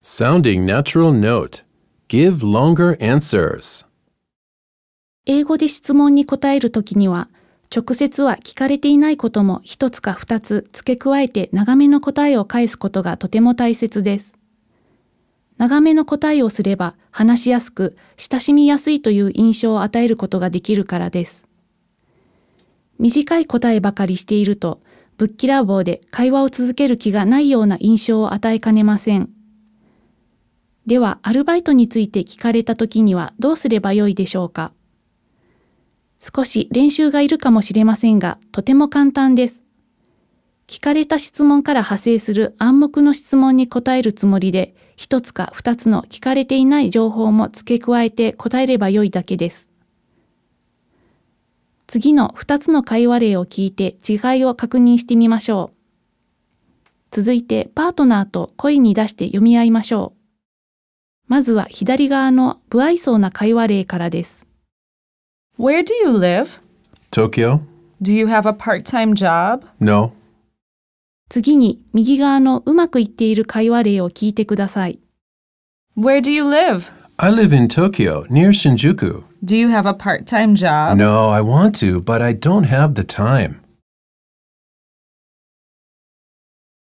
Sounding natural note. Give longer answers. 英語で質問に答えるときには、直接は聞かれていないことも一つか二つ付け加えて長めの答えを返すことがとても大切です。長めの答えをすれば話しやすく、親しみやすいという印象を与えることができるからです。短い答えばかりしていると、ぶっきらぼうで会話を続ける気がないような印象を与えかねません。では、アルバイトについて聞かれたときにはどうすればよいでしょうか。少し練習がいるかもしれませんが、とても簡単です。聞かれた質問から派生する暗黙の質問に答えるつもりで、一つか二つの聞かれていない情報も付け加えて答えればよいだけです。次の二つの会話例を聞いて違いを確認してみましょう。続いてパートナーと声に出して読み合いましょう。まずは左側の不愛想な会話例からです。 Where do you live? Tokyo? Do you have a part-time job? No. 次に右側のうまくいっている会話例を聞いてください。 Where do you live? I live in Tokyo, near Shinjuku. Do you have a part-time job? No, I want to, but I don't have the time.